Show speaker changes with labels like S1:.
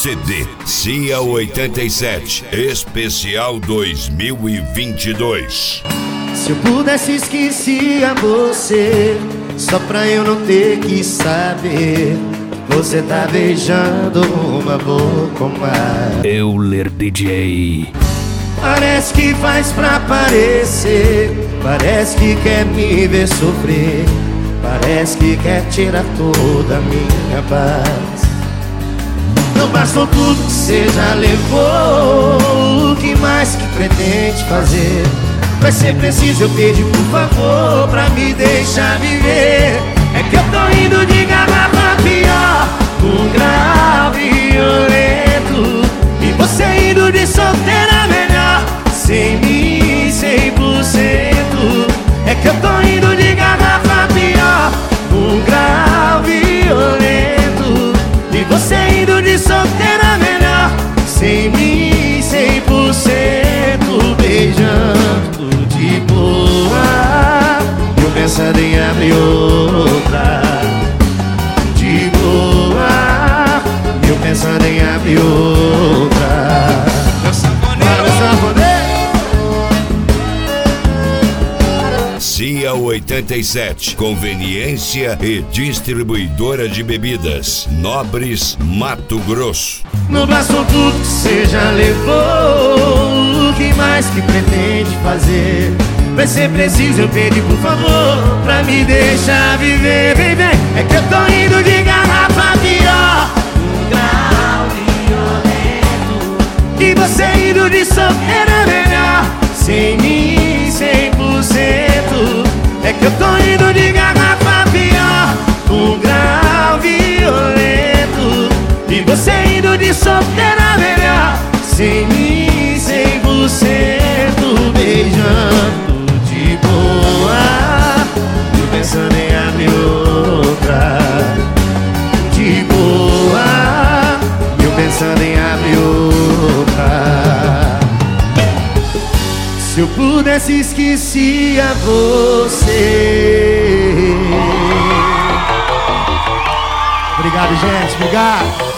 S1: CD Cia 87 Especial 2022.
S2: Se eu pudesse esquecia você, só pra eu não ter que saber. Você tá beijando uma boca ou mais.
S3: Euler DJ.
S2: Parece que faz pra parecer, parece que quer me ver sofrer, parece que quer tirar toda a minha paz. Não bastou tudo que você já levou, o que mais que pretende fazer? Vai ser preciso eu pedir por favor pra me deixar viver. É que eu tô indo de garrafa pior, um grave violento, e você indo de solteira melhor, sem mim 100%. É que eu tô indo de garrafa pior, um grave violento, e você indo de solteira melhor, sem mim 100%. Beijando de boa, eu pensando em abrir outra. De boa, eu pensando em abrir outra.
S1: Cia 87, conveniência e distribuidora de bebidas, Nobres, Mato Grosso.
S2: Não bastou tudo que você já levou, o que mais que pretende fazer? Vai ser preciso eu pedir por favor pra me deixar viver. Vem, vem, é que eu tô indo de garrafa pior, um grau violento, e você indo de solteira melhor, sem mim 100%. É que eu tô indo de garrafa pior, um grau violento, e você indo de solteira melhor, sem mim 100%. Beijando de boa, eu pensando em abrir outra. De boa, eu pensando em abrir outra. Se eu pudesse esquecia você. Obrigado, gente, obrigado.